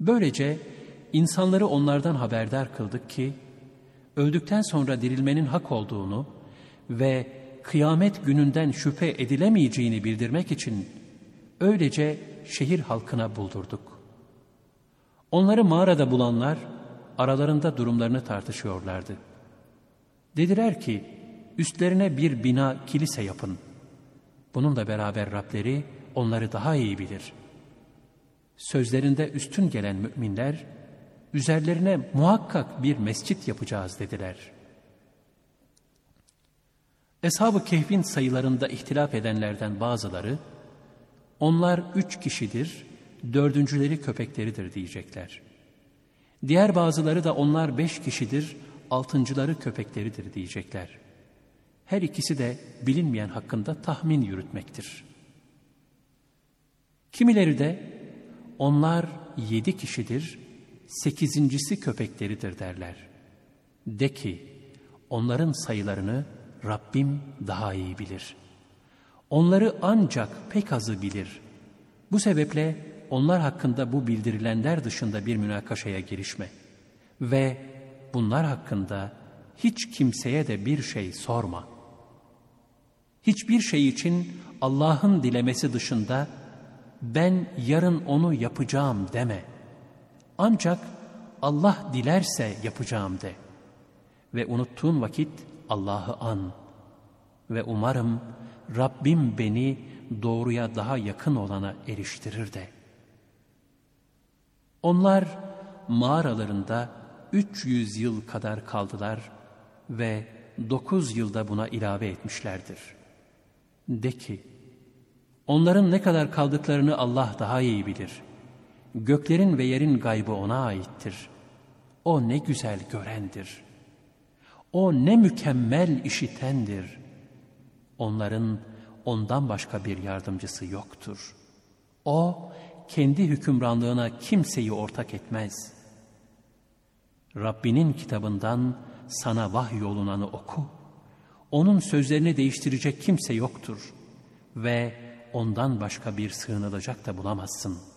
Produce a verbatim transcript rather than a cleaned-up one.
Böylece insanları onlardan haberdar kıldık ki, öldükten sonra dirilmenin hak olduğunu ve kıyamet gününden şüphe edilemeyeceğini bildirmek için öylece şehir halkına buldurduk. Onları mağarada bulanlar aralarında durumlarını tartışıyorlardı. Dediler ki, üstlerine bir bina, kilise yapın. Bununla beraber Rableri onları daha iyi bilir. Sözlerinde üstün gelen müminler, üzerlerine muhakkak bir mescit yapacağız dediler. Eshab-ı Kehf'in sayılarında ihtilaf edenlerden bazıları, onlar üç kişidir, dördüncüleri köpekleridir diyecekler. Diğer bazıları da onlar beş kişidir, altıncıları köpekleridir diyecekler. Her ikisi de bilinmeyen hakkında tahmin yürütmektir. Kimileri de onlar yedi kişidir, sekizincisi köpekleridir derler. De ki, onların sayılarını Rabbim daha iyi bilir. Onları ancak pek azı bilir. Bu sebeple onlar hakkında bu bildirilenler dışında bir münakaşaya girişme. Ve bunlar hakkında hiç kimseye de bir şey sorma. Hiçbir şey için Allah'ın dilemesi dışında ben yarın onu yapacağım deme. Ancak Allah dilerse yapacağım de. Ve unuttuğun vakit Allah'ı an. Ve umarım Rabbim beni doğruya daha yakın olana eriştirir de. Onlar mağaralarında üç yüz yıl kadar kaldılar ve dokuz yılda buna ilave etmişlerdir. De ki, onların ne kadar kaldıklarını Allah daha iyi bilir. Göklerin ve yerin gaybı ona aittir. O ne güzel görendir. O ne mükemmel işitendir. Onların ondan başka bir yardımcısı yoktur. O kendi hükümranlığına kimseyi ortak etmez. Rabbinin kitabından sana vahyolunanı oku. Onun sözlerini değiştirecek kimse yoktur ve ondan başka bir sığınılacak da bulamazsın.